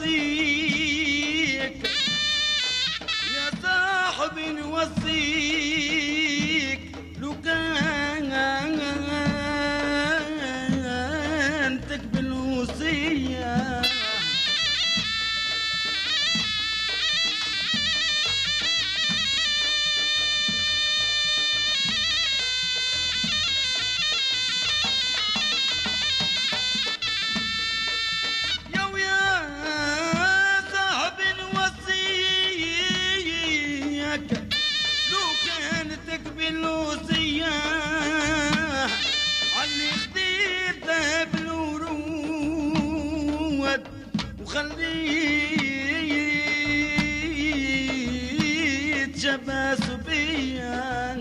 نوصيك يا صاحبي نوصيك لو كان تقبل وصية بالوصية علي خديتها بالورود وخليت شبه صبية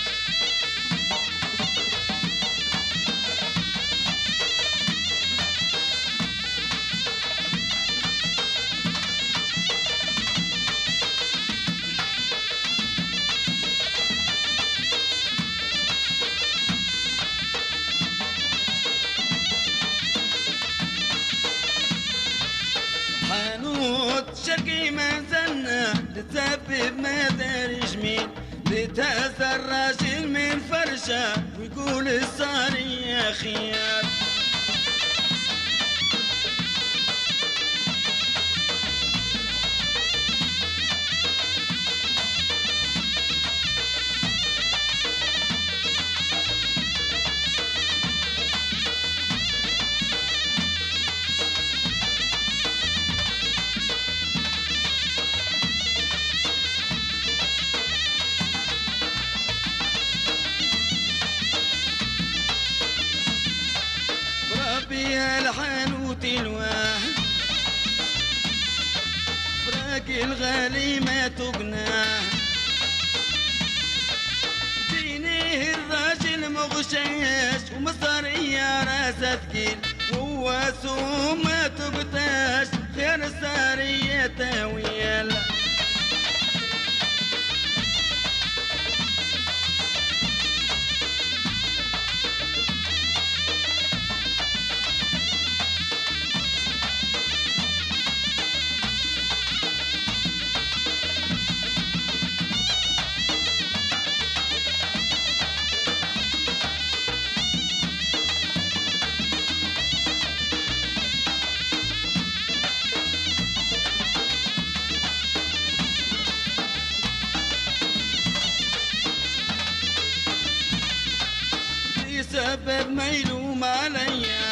حانوت شرقي ما زلنا لتسبب ما داري جميل لتهز الراجل من فرشة ويقول الصاري يا خيار يا الحانوت الواحد فراق الغالي ما تقناه دينيه الراجل مغشاش ومصارية راسه ثقيل وهو سوم ما تقتاش خير سارية تاويل سبب ما يلوم عليا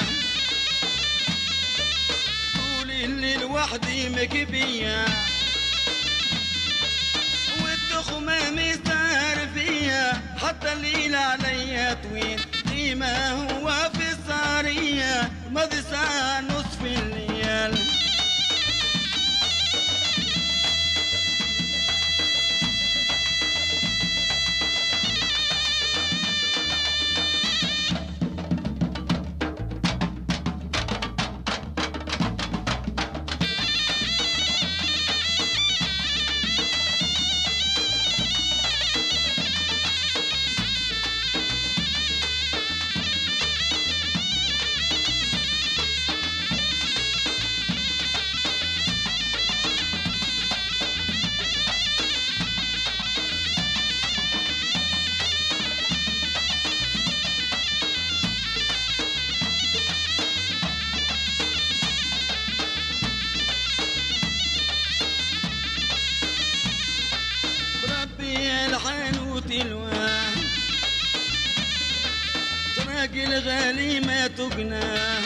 طول الليل وحدي مكبية والتخمة مستعر فيا حتى الليل عليا طويل ديما هو في الصارية ماضي ساعة نصف الليل الحانوت الواحد طرق الغالي ما تقناه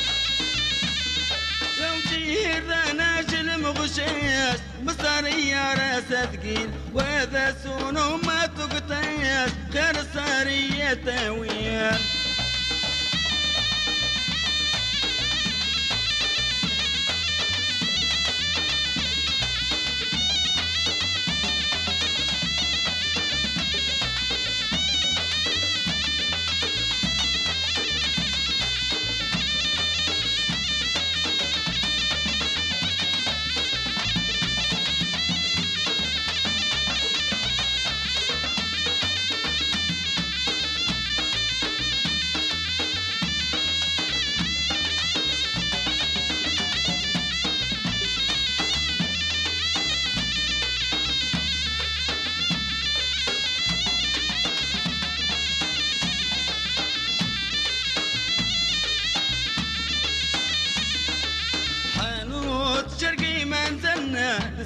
توجيه الرناجل مغشاش مصارية راسه ثقيل وهذا سونو ما تقتاش خير صارية تاويل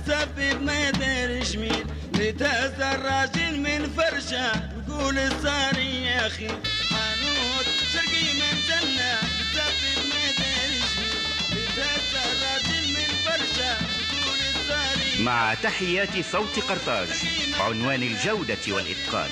تسبب ما دار جميل لتهز الراجل من فرشة ويقول صار يا أخي حانوت شرقي من جنة تسبب ما دار جميل لتهز الراجل من فرشة ويقول صار. مع تحيات صوت قرطاج، عنوان الجودة والإتقان.